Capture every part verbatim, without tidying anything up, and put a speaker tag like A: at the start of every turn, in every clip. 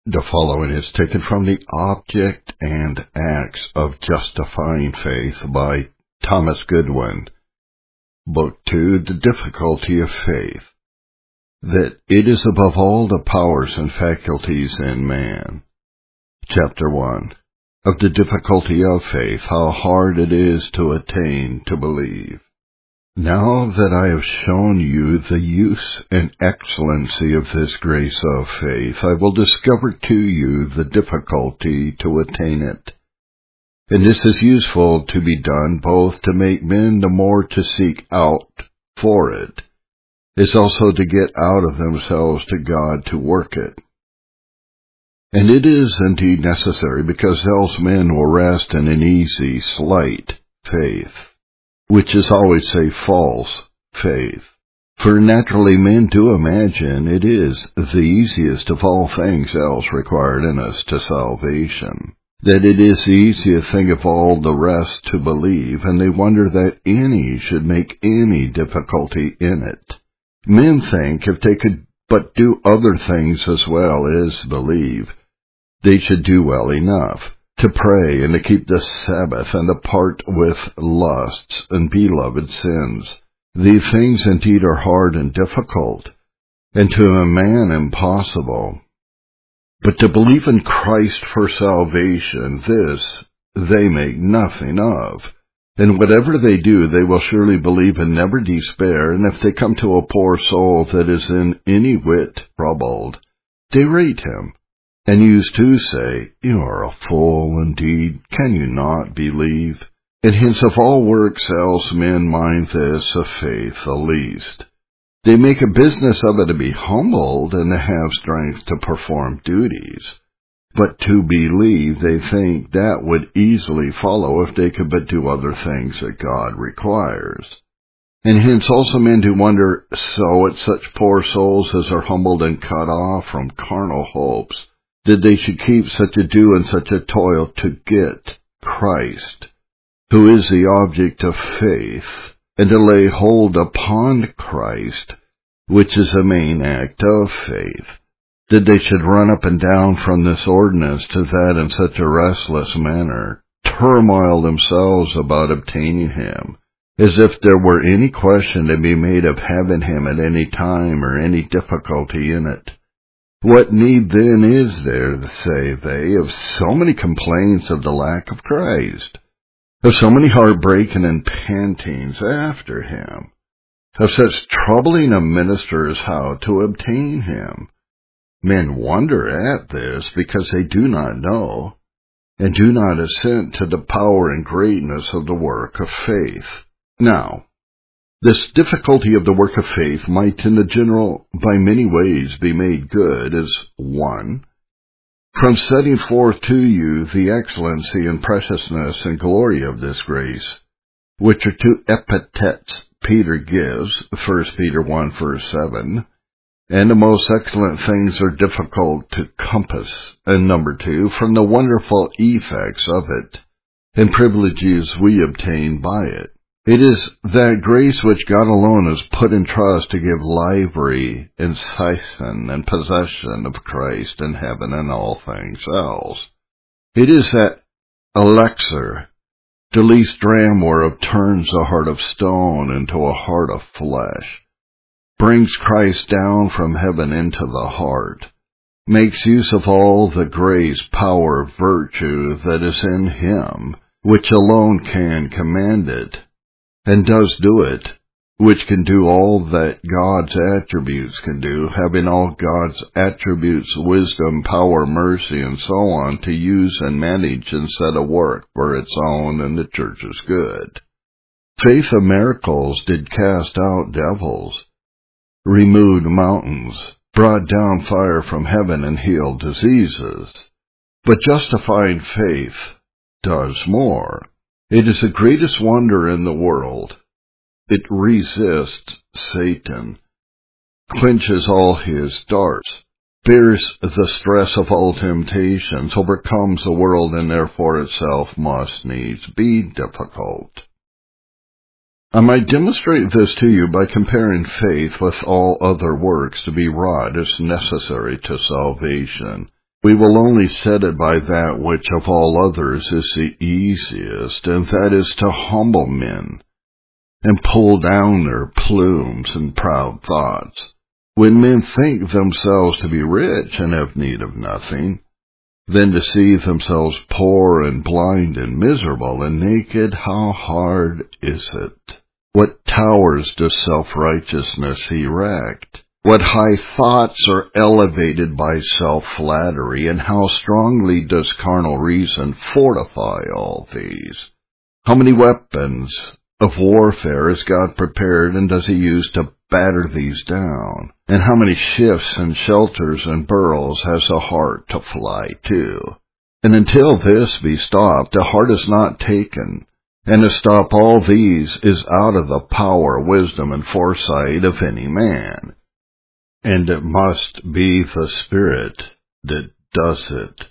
A: The following is taken from The Object and Acts of Justifying Faith by Thomas Goodwin. Book two, The Difficulty of Faith. That it is above all the powers and faculties in man. Chapter one. Of the difficulty of faith, how hard it is to attain to believe. Now that I have shown you the use and excellency of this grace of faith, I will discover to you the difficulty to attain it. And this is useful to be done both to make men the more to seek out for it, as also to get out of themselves to God to work it. And it is indeed necessary, because else men will rest in an easy, slight faith, which is always say false faith. For naturally men do imagine it is the easiest of all things else required in us to salvation, that it is the easiest thing of all the rest to believe, and they wonder that any should make any difficulty in it. Men think if they could but do other things as well as believe, they should do well enough to pray and to keep the Sabbath and to part with lusts and beloved sins. These things indeed are hard and difficult, and to a man impossible. But to believe in Christ for salvation, this they make nothing of. And whatever they do, they will surely believe and never despair. And if they come to a poor soul that is in any whit troubled, they rate him, and used to say, "You are a fool indeed, can you not believe?" And hence of all works else men mind this of faith the least. They make a business of it to be humbled and to have strength to perform duties. But to believe, they think that would easily follow if they could but do other things that God requires. And hence also men do wonder so at such poor souls as are humbled and cut off from carnal hopes, that they should keep such ado and such a toil to get Christ, who is the object of faith, and to lay hold upon Christ, which is the main act of faith, that they should run up and down from this ordinance to that in such a restless manner, turmoil themselves about obtaining him, as if there were any question to be made of having him at any time or any difficulty in it. What need then is there, say they, of so many complaints of the lack of Christ, of so many heartbreaking and pantings after him, of such troubling a minister as how to obtain him? Men wonder at this because they do not know, and do not assent to the power and greatness of the work of faith. Now, this difficulty of the work of faith might in the general by many ways be made good, as one, from setting forth to you the excellency and preciousness and glory of this grace, which are two epithets Peter gives, First Peter one verse seven, and the most excellent things are difficult to compass, and number two, from the wonderful effects of it, and privileges we obtain by it. It is that grace which God alone has put in trust to give livery and season and possession of Christ in heaven and all things else. It is that elixir, the least dram whereof turns a heart of stone into a heart of flesh, brings Christ down from heaven into the heart, makes use of all the grace, power, virtue that is in him, which alone can command it, and does do it, which can do all that God's attributes can do, having all God's attributes, wisdom, power, mercy, and so on, to use and manage and set a work for its own and the church's good. Faith of miracles did cast out devils, removed mountains, brought down fire from heaven, and healed diseases. But justifying faith does more. It is the greatest wonder in the world. It resists Satan, quenches all his darts, bears the stress of all temptations, overcomes the world, and therefore itself must needs be difficult. I might demonstrate this to you by comparing faith with all other works to be wrought as necessary to salvation, We will only set it by that which of all others is the easiest, and that is to humble men, and pull down their plumes and proud thoughts. When men think themselves to be rich and have need of nothing, then to see themselves poor and blind and miserable and naked, how hard is it? What towers does self-righteousness erect? What high thoughts are elevated by self-flattery, and how strongly does carnal reason fortify all these? How many weapons of warfare has God prepared, and does he use to batter these down? And how many shifts and shelters and burrows has a heart to fly to? And until this be stopped, a heart is not taken, and to stop all these is out of the power, wisdom, and foresight of any man. And it must be the Spirit that does it.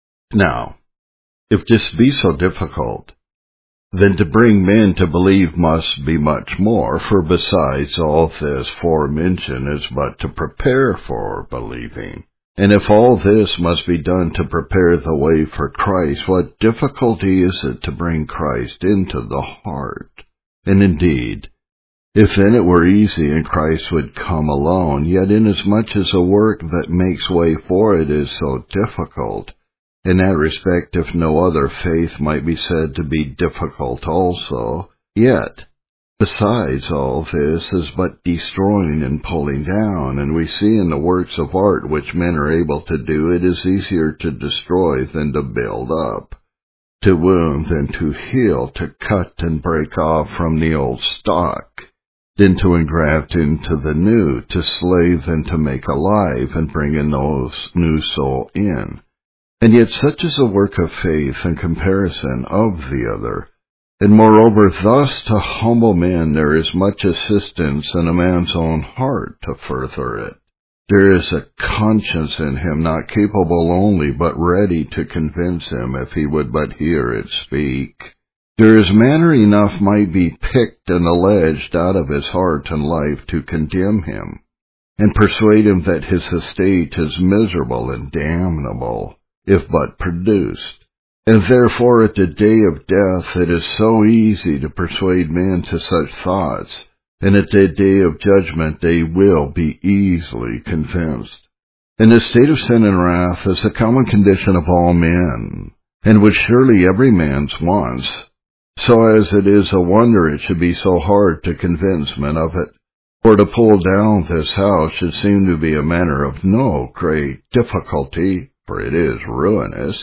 A: Now, if this be so difficult, then to bring men to believe must be much more, for besides all this forementioned is but to prepare for believing. And if all this must be done to prepare the way for Christ, what difficulty is it to bring Christ into the heart? And indeed, if then it were easy and Christ would come alone, yet inasmuch as a work that makes way for it is so difficult, in that respect, if no other, faith might be said to be difficult also, yet, besides all this is but destroying and pulling down, and we see in the works of art which men are able to do, it is easier to destroy than to build up, to wound than to heal, to cut and break off from the old stock, than to engraft into the new, to slay than to make alive, and bring a new soul in. And yet such is the work of faith in comparison of the other. And moreover, thus to humble men there is much assistance in a man's own heart to further it. There is a conscience in him, not capable only, but ready to convince him if he would but hear it speak. There is matter enough might be picked and alleged out of his heart and life to condemn him, and persuade him that his estate is miserable and damnable, if but produced. And therefore at the day of death it is so easy to persuade men to such thoughts, and at the day of judgment they will be easily convinced. And the state of sin and wrath is the common condition of all men, and which surely every man's wants, so as it is a wonder it should be so hard to convince men of it. For to pull down this house should seem to be a matter of no great difficulty, for it is ruinous,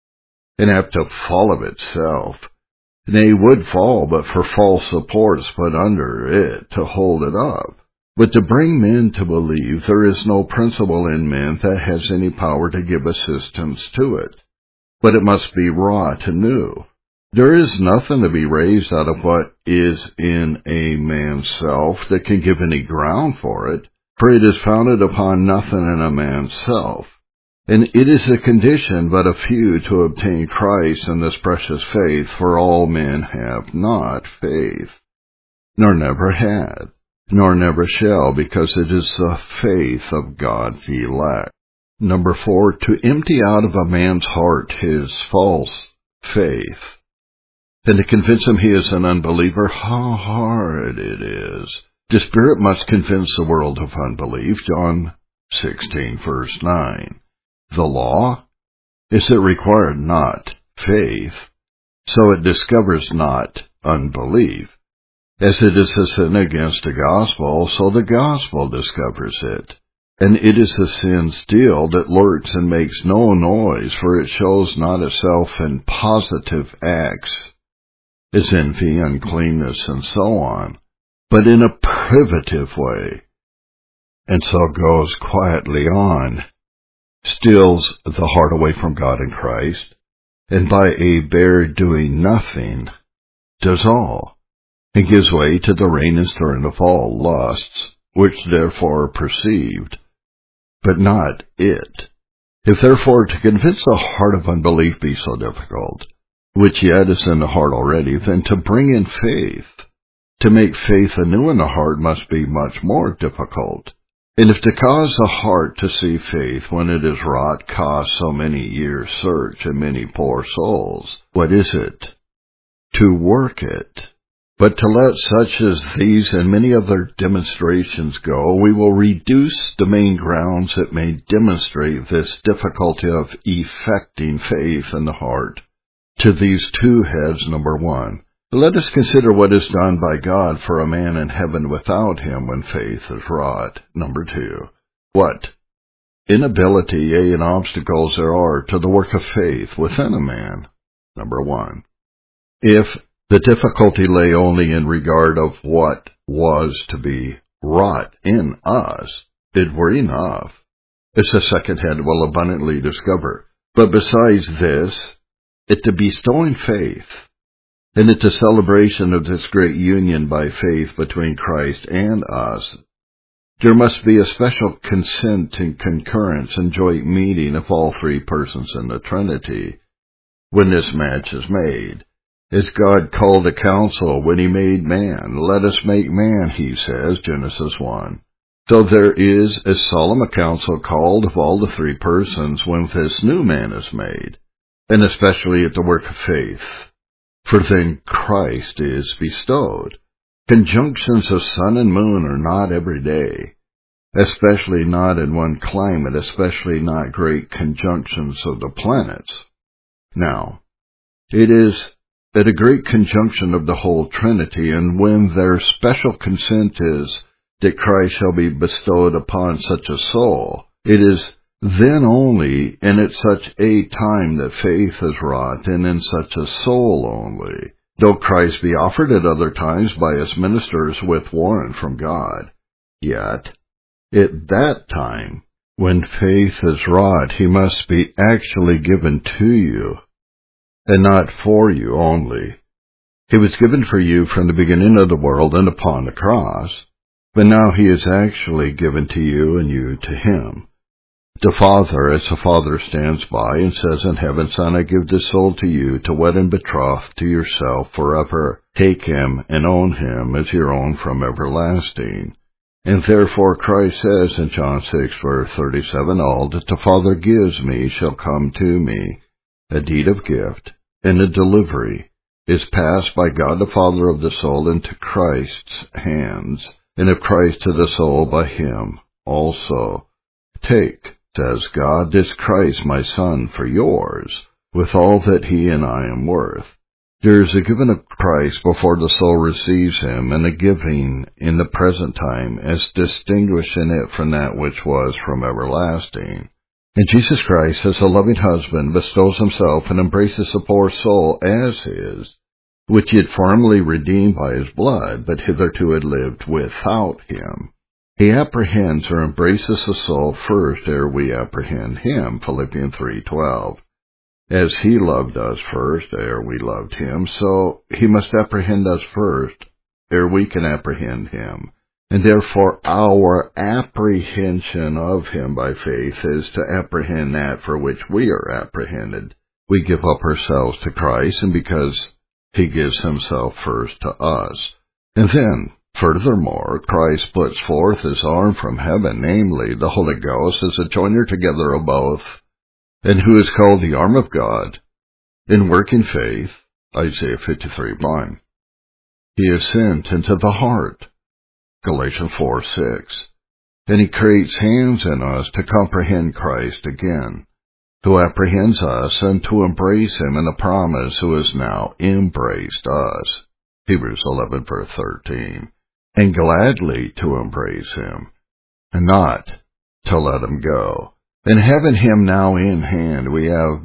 A: and apt to fall of itself. Nay, would fall but for false supports put under it to hold it up. But to bring men to believe, there is no principle in men that has any power to give assistance to it, but it must be wrought anew. There is nothing to be raised out of what is in a man's self that can give any ground for it, for it is founded upon nothing in a man's self. And it is a condition but a few to obtain Christ and this precious faith, for all men have not faith, nor never had, nor never shall, because it is the faith of God's elect. Number four, to empty out of a man's heart his false faith, and to convince him he is an unbeliever, how hard it is. The Spirit must convince the world of unbelief, John sixteen, verse nine. The law? Is it required not faith, so it discovers not unbelief. As it is a sin against the gospel, so the gospel discovers it. And it is a sin still that lurks and makes no noise, for it shows not itself in positive acts, as envy, uncleanness, and so on, but in a privative way, and so goes quietly on, steals the heart away from God and Christ, and by a bare doing nothing does all, and gives way to the reign and stirring of all lusts, which therefore are perceived, but not it. If therefore to convince the heart of unbelief be so difficult, which yet is in the heart already, then to bring in faith, to make faith anew in the heart must be much more difficult. And if to cause the heart to see faith when it is wrought costs so many years' search and many poor souls, what is it? To work it. But to let such as these and many other demonstrations go, we will reduce the main grounds that may demonstrate this difficulty of effecting faith in the heart to these two heads. Number one, let us consider what is done by God for a man in heaven without him when faith is wrought. Number two, what inability, yea, and obstacles there are to the work of faith within a man. Number one, if the difficulty lay only in regard of what was to be wrought in us, it were enough, as the second head will abundantly discover. But besides this, it the bestowing faith, and it the celebration of this great union by faith between Christ and us, there must be a special consent and concurrence and joint meeting of all three persons in the Trinity when this match is made. As God called a council when he made man, let us make man, he says, Genesis one. So there is as solemn a council called of all the three persons when this new man is made, and especially at the work of faith. For then Christ is bestowed. Conjunctions of sun and moon are not every day, especially not in one climate, especially not great conjunctions of the planets. Now, it is at a great conjunction of the whole Trinity, and when their special consent is that Christ shall be bestowed upon such a soul, it is then only and at such a time that faith is wrought, and in such a soul only, though Christ be offered at other times by his ministers with warrant from God. Yet, at that time, when faith is wrought, he must be actually given to you, and not for you only. He was given for you from the beginning of the world and upon the cross, but now he is actually given to you and you to him. The Father, as the Father stands by and says in heaven, Son, I give this soul to you to wed and betroth to yourself forever. Take him and own him as your own from everlasting. And therefore Christ says in John six, verse thirty-seven, all that the Father gives me shall come to me. A deed of gift and a delivery is passed by God the Father of the soul into Christ's hands, and of Christ to the soul by him also. Take, says God, this Christ my Son for yours, with all that he and I am worth. There is a giving of Christ before the soul receives him, and a giving in the present time as distinguishing it from that which was from everlasting. And Jesus Christ, as a loving husband, bestows himself and embraces the poor soul as his, which he had formerly redeemed by his blood, but hitherto had lived without him. He apprehends or embraces the soul first ere we apprehend him, Philippians three twelve. As he loved us first ere we loved him, so he must apprehend us first ere we can apprehend him. And therefore our apprehension of him by faith is to apprehend that for which we are apprehended. We give up ourselves to Christ, and because he gives himself first to us. And then, furthermore, Christ puts forth his arm from heaven, namely the Holy Ghost, as a joiner together of both, and who is called the arm of God, in working faith, Isaiah fifty-three one. He is sent into the heart, Galatians four six, and he creates hands in us to comprehend Christ again, who apprehends us and to embrace him in the promise, who has now embraced us, Hebrews eleven verse thirteen, and gladly to embrace him, and not to let him go. And having him now in hand, we have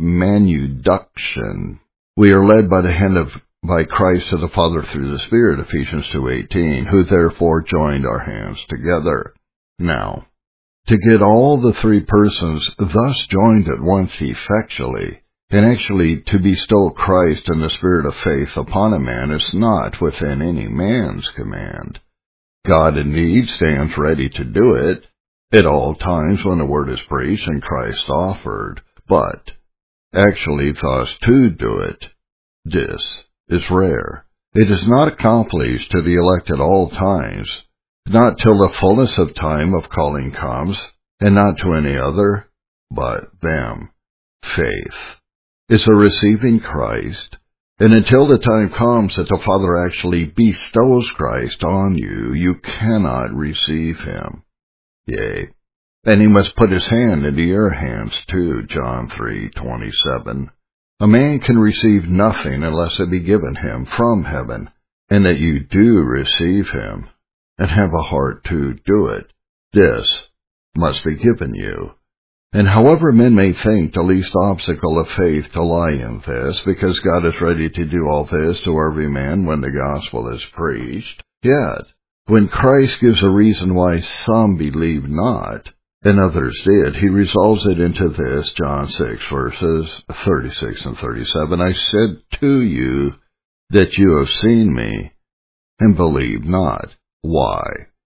A: manuduction. We are led by the hand of by Christ to the Father through the Spirit, Ephesians two eighteen, who therefore joined our hands together. Now, to get all the three persons thus joined at once effectually, and actually to bestow Christ and the Spirit of faith upon a man, is not within any man's command. God indeed stands ready to do it at all times when the word is preached and Christ offered, but actually thus to do it, this is rare. It is not accomplished to the elect at all times. not till the fullness of time of calling comes, and not to any other but them. Faith is a receiving Christ, and until the time comes that the Father actually bestows Christ on you, you cannot receive him. Yea, and he must put his hand into your hands too, John three twenty-seven. A man can receive nothing unless it be given him from heaven, and that you do receive him, and have a heart to do it. This must be given you. And however men may think the least obstacle of faith to lie in this, because God is ready to do all this to every man when the gospel is preached, yet, when Christ gives a reason why some believe not, and others did, he resolves it into this, John six, verses thirty-six and thirty-seven, I said to you that you have seen me, and believe not. Why?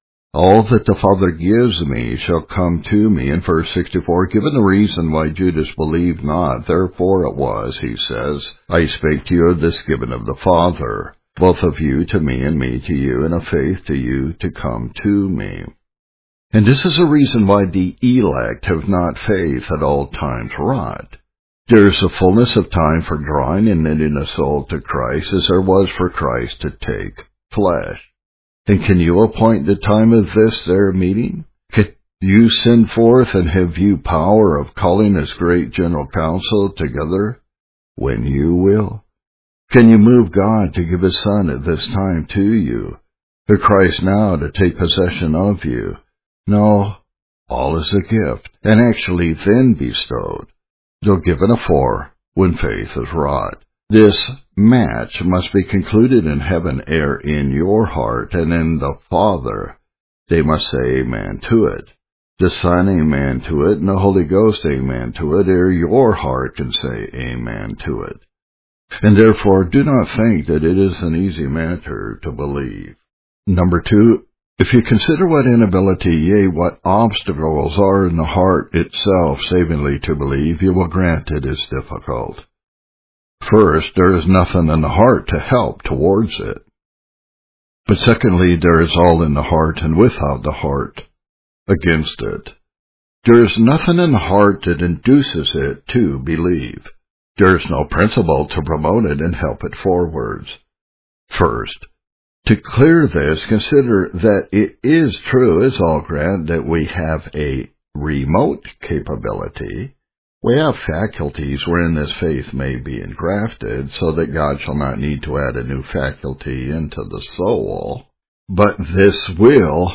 A: All that the Father gives me shall come to me. In verse sixty-four, given the reason why Judas believed not, therefore it was, he says, I spake to you of this given of the Father, both of you to me and me to you, and of faith to you to come to me. And this is a reason why the elect have not faith at all times wrought. There is a fullness of time for drawing and knitting a soul to Christ, as there was for Christ to take flesh. And can you appoint the time of this their meeting? Can you send forth and have you power of calling this great general council together when you will? Can you move God to give his Son at this time to you, or Christ now to take possession of you? No, all is a gift, and actually then bestowed, though given afore when faith is wrought. This match must be concluded in heaven ere in your heart, and in the Father they must say amen to it, the Son amen to it, and the Holy Ghost amen to it, ere your heart can say amen to it. And therefore do not think that it is an easy matter to believe. Number two, if you consider what inability, yea, what obstacles are in the heart itself savingly to believe, you will grant it is difficult. First, there is nothing in the heart to help towards it. But secondly, there is all in the heart and without the heart against it. There is nothing in the heart that induces it to believe. There is no principle to promote it and help it forwards. First, to clear this, consider that it is true, as all grant, that we have a remote capability. We have faculties wherein this faith may be engrafted, so that God shall not need to add a new faculty into the soul. But this will,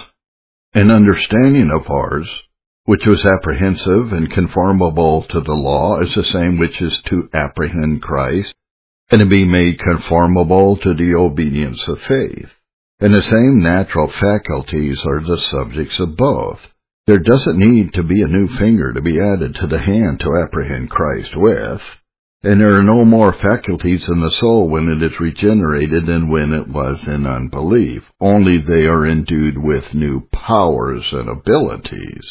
A: an understanding of ours, which was apprehensive and conformable to the law, is the same which is to apprehend Christ, and to be made conformable to the obedience of faith. And the same natural faculties are the subjects of both. There doesn't need to be a new finger to be added to the hand to apprehend Christ with, and there are no more faculties in the soul when it is regenerated than when it was in unbelief, only they are endued with new powers and abilities.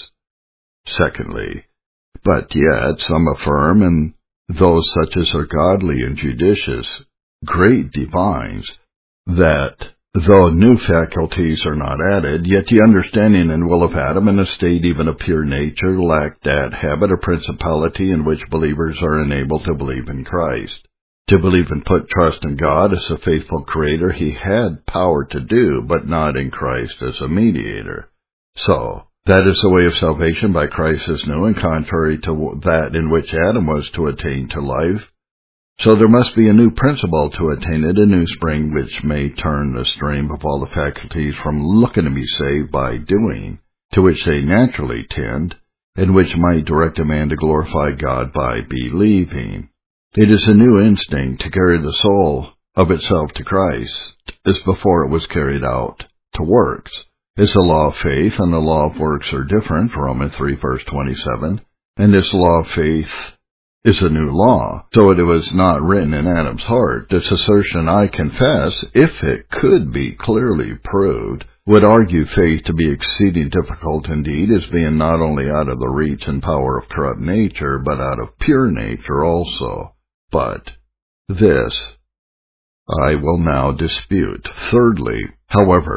A: Secondly, but yet some affirm, and those such as are godly and judicious, great divines, that though new faculties are not added, yet the understanding and will of Adam, and a state even of pure nature, lack that habit or principality in which believers are enabled to believe in Christ. To believe and put trust in God as a faithful Creator he had power to do, but not in Christ as a mediator. So, that is the way of salvation by Christ is new, and contrary to that in which Adam was to attain to life. So there must be a new principle to attain it, a new spring which may turn the stream of all the faculties from looking to be saved by doing, to which they naturally tend, and which might direct a man to glorify God by believing. It is a new instinct to carry the soul of itself to Christ, as before it was carried out to works. As the law of faith and the law of works are different, Romans three verse twenty-seven, and this law of faith is a new law, so it was not written in Adam's heart. This assertion, I confess, if it could be clearly proved, would argue faith to be exceeding difficult indeed, as being not only out of the reach and power of corrupt nature, but out of pure nature also. But this I will now dispute. Thirdly, however,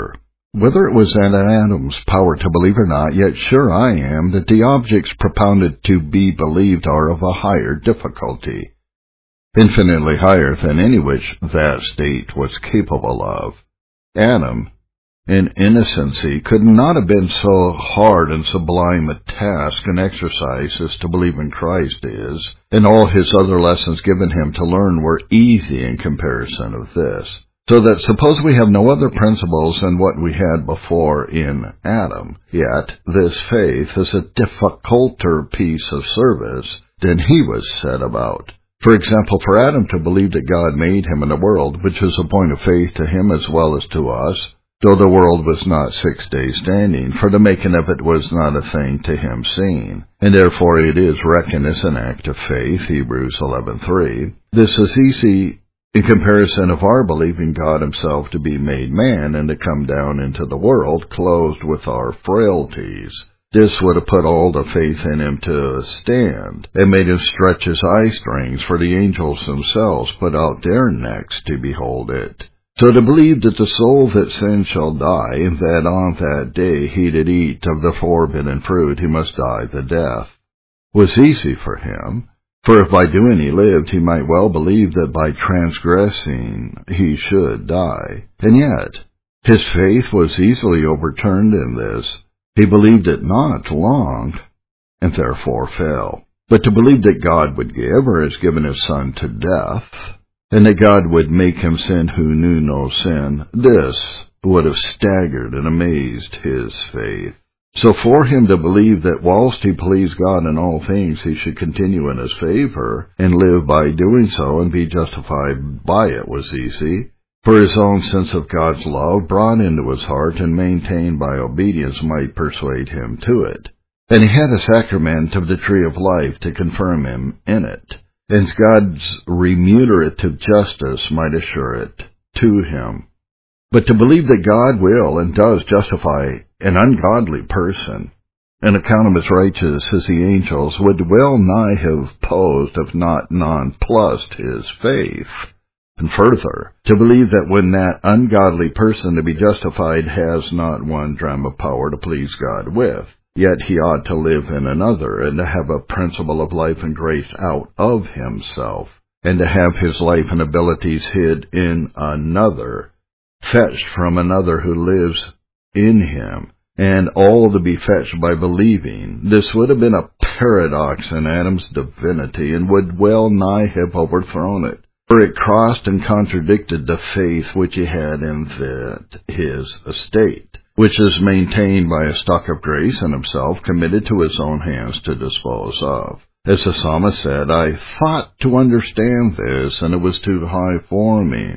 A: Whether it was in Adam's power to believe or not, yet sure I am that the objects propounded to be believed are of a higher difficulty, infinitely higher than any which that state was capable of. Adam, in innocency, could not have been so hard and sublime a task and exercise as to believe in Christ is, and all his other lessons given him to learn were easy in comparison of this. So that suppose we have no other principles than what we had before in Adam, yet this faith is a difficulter piece of service than he was set about. For example, for Adam to believe that God made him and the world, which is a point of faith to him as well as to us, though the world was not six days standing, for the making of it was not a thing to him seen, and therefore it is reckoned as an act of faith, Hebrews eleven three. This is easy in comparison of our believing God himself to be made man and to come down into the world clothed with our frailties. This would have put all the faith in him to stand, and made him stretch his eye strings, for the angels themselves put out their necks to behold it. So to believe that the soul that sins shall die, and that on that day he did eat of the forbidden fruit, he must die the death, was easy for him. For if by doing he lived, he might well believe that by transgressing he should die. And yet, his faith was easily overturned in this. He believed it not long, and therefore fell. But to believe that God would give, or has given his Son to death, and that God would make him sin who knew no sin, this would have staggered and amazed his faith. So for him to believe that whilst he pleased God in all things, he should continue in his favor, and live by doing so, and be justified by it, was easy. For his own sense of God's love, brought into his heart and maintained by obedience, might persuade him to it. And he had a sacrament of the tree of life to confirm him in it, and God's remunerative justice might assure it to him. But to believe that God will and does justify an ungodly person, and account him as righteous as the angels, would well nigh have posed, if not nonplussed, his faith. And further, to believe that when that ungodly person to be justified has not one drachm of power to please God with, yet he ought to live in another, and to have a principle of life and grace out of himself, and to have his life and abilities hid in another, fetched from another who lives in him, and all to be fetched by believing. This would have been a paradox in Adam's divinity, and would well nigh have overthrown it, for it crossed and contradicted the faith which he had in that his estate, which is maintained by a stock of grace in himself, committed to his own hands to dispose of. As the psalmist said, I thought to understand this, and it was too high for me.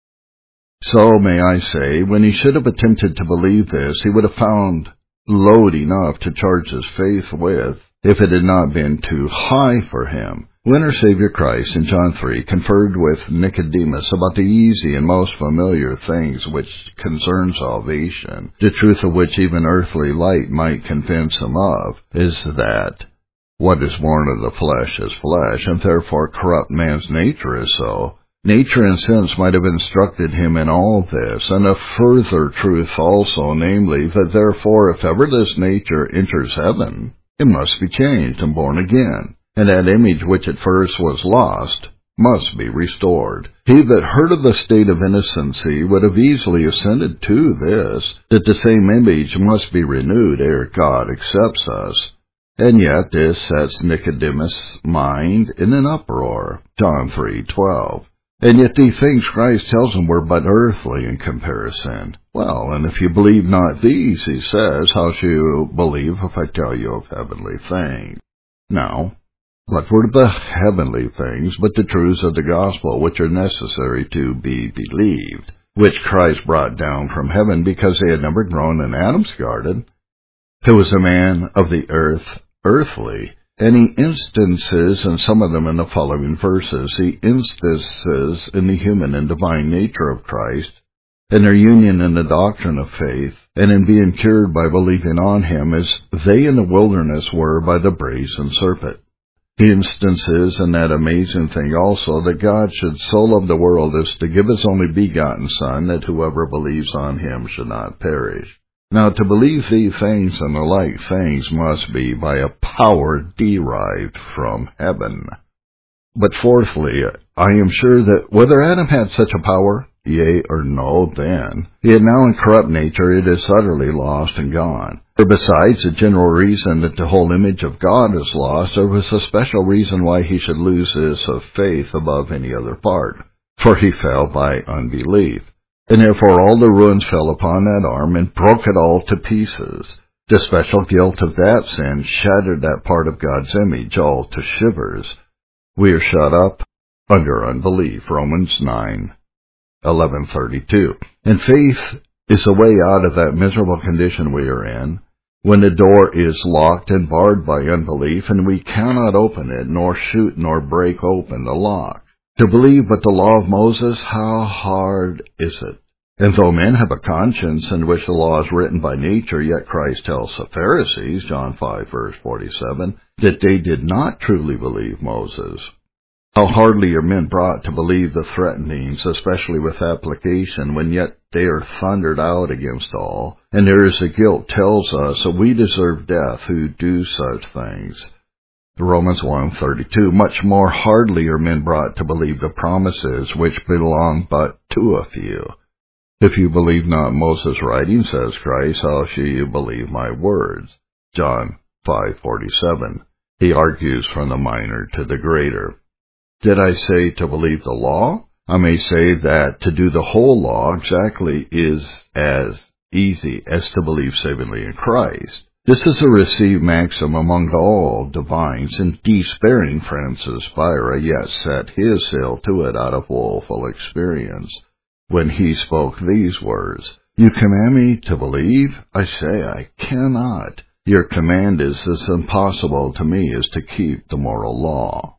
A: So, may I say, when he should have attempted to believe this, he would have found load enough to charge his faith with, if it had not been too high for him. When our Savior Christ, in John three, conferred with Nicodemus about the easy and most familiar things which concern salvation, the truth of which even earthly light might convince him of, is that what is born of the flesh is flesh, and therefore corrupt man's nature is so. Nature and sense might have instructed him in all this, and a further truth also, namely, that therefore if ever this nature enters heaven, it must be changed and born again, and that image which at first was lost must be restored. He that heard of the state of innocency would have easily assented to this, that the same image must be renewed ere God accepts us. And yet this sets Nicodemus' mind in an uproar, John three twelve. And yet these things Christ tells him were but earthly in comparison. Well, and if you believe not these, he says, how shall you believe if I tell you of heavenly things? Now, what were the heavenly things but the truths of the gospel which are necessary to be believed, which Christ brought down from heaven because they had never grown in Adam's garden, who was a man of the earth, earthly? And he instances, and some of them in the following verses, he instances in the human and divine nature of Christ, in their union in the doctrine of faith, and in being cured by believing on him, as they in the wilderness were by the brazen serpent. He instances in that amazing thing also that God should so love the world as to give his only begotten Son, that whoever believes on him should not perish. Now to believe these things and the like things must be by a power derived from heaven. But fourthly, I am sure that whether Adam had such a power, yea or no, then, yet now in corrupt nature it is utterly lost and gone. For besides the general reason that the whole image of God is lost, there was a special reason why he should lose this of faith above any other part. For he fell by unbelief. And therefore all the ruins fell upon that arm and broke it all to pieces. The special guilt of that sin shattered that part of God's image all to shivers. We are shut up under unbelief. Romans nine eleven thirty-two. And faith is the way out of that miserable condition we are in, when the door is locked and barred by unbelief, and we cannot open it, nor shoot nor break open the lock. To believe but the law of Moses, how hard is it? And though men have a conscience in which the law is written by nature, yet Christ tells the Pharisees, John five, verse forty-seven, that they did not truly believe Moses. How hardly are men brought to believe the threatenings, especially with application, when yet they are thundered out against all, and there is a guilt tells us that we deserve death who do such things. Romans one thirty-two. Much more hardly are men brought to believe the promises which belong but to a few. If you believe not Moses' writing, says Christ, how shall you believe my words? John five forty-seven. He argues from the minor to the greater. Did I say to believe the law? I may say that to do the whole law exactly is as easy as to believe savingly in Christ. This is a received maxim among all divines, and despairing Francis Spira yet set his seal to it out of woeful experience, when he spoke these words, You command me to believe? I say I cannot. Your command is as impossible to me as to keep the moral law.